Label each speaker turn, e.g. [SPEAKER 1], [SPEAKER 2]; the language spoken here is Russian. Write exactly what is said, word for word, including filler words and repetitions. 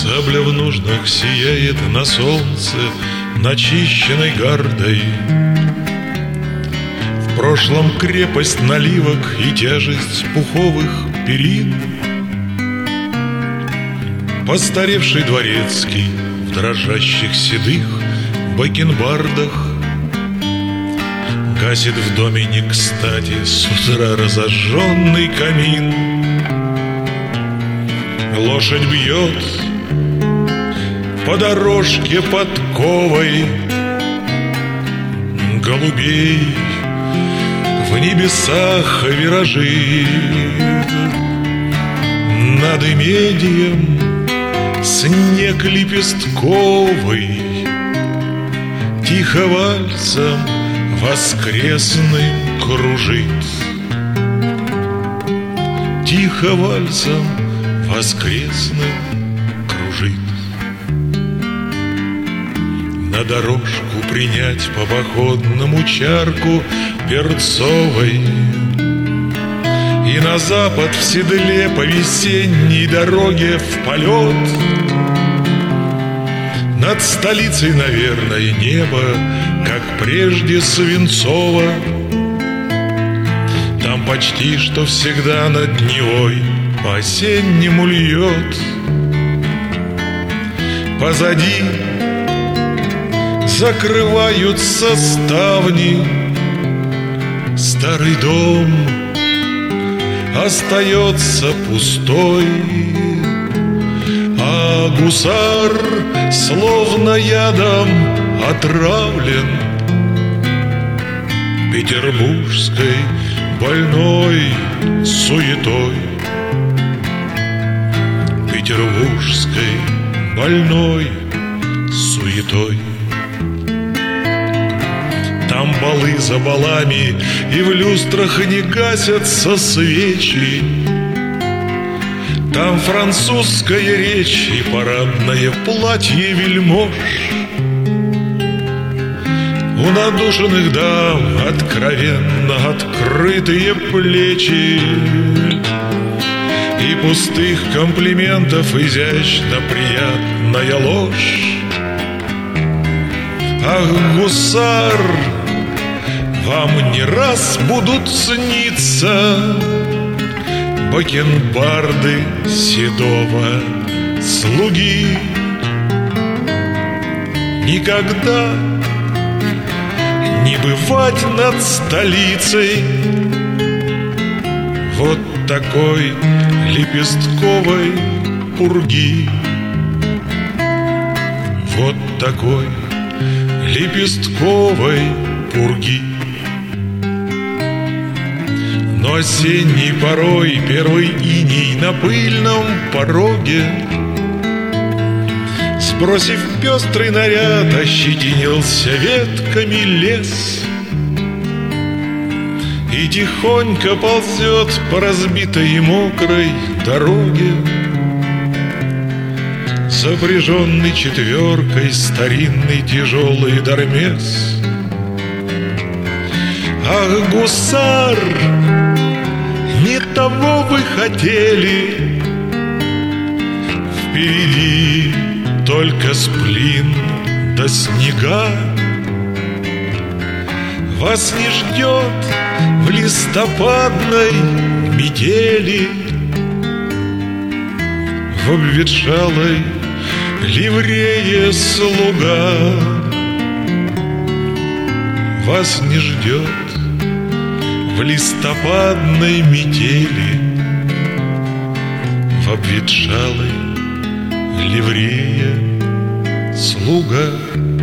[SPEAKER 1] Сабля в ножнах сияет на солнце, начищенной гардой. В прошлом крепость наливок и тяжесть пуховых перин. Постаревший дворецкий в дрожащих седых бакенбардах гасит в доме не кстати с утра разожженный камин. Лошадь бьет по дорожке подковой, голубей в небесах виражи. Над имением снег лепестковый тихо вальсом воскресным кружит. Тихо вальсом воскресным кружит. На дорожку принять по походному чарку перцовой, и на запад в седле по весенней дороге в полет. Над столицей, наверное, небо, как прежде, свинцово. Там почти что всегда над Невой по-осеннему льет. Позади закрываются ставни, старый дом остается пустой, а гусар словно ядом отравлен петербургской больной суетой. Петербургской больной суетой. Там балы за балами, и в люстрах не гасятся свечи. Там французская речь и парадное платье вельмож. У надушенных дам откровенно открытые плечи, и пустых комплиментов изящно приятная ложь. Ах, гусар, вам не раз будут сниться бакенбарды седого слуги. Никогда не бывать над столицей вот такой лепестковой пурги. Вот такой лепестковой пурги. Но осенней порой первый иней на пыльном пороге, сбросив пестрый наряд, ощетинился ветками лес и тихонько ползет по разбитой и мокрой дороге, запряженный четверкой старинный тяжелый дармес. Ах, гусар, не того вы хотели, впереди только сплин да снега. Вас не ждет в листопадной метели, в обветшалой ливрее слуга. Вас не ждет в листопадной метели, в обветшалой ливрее слуга.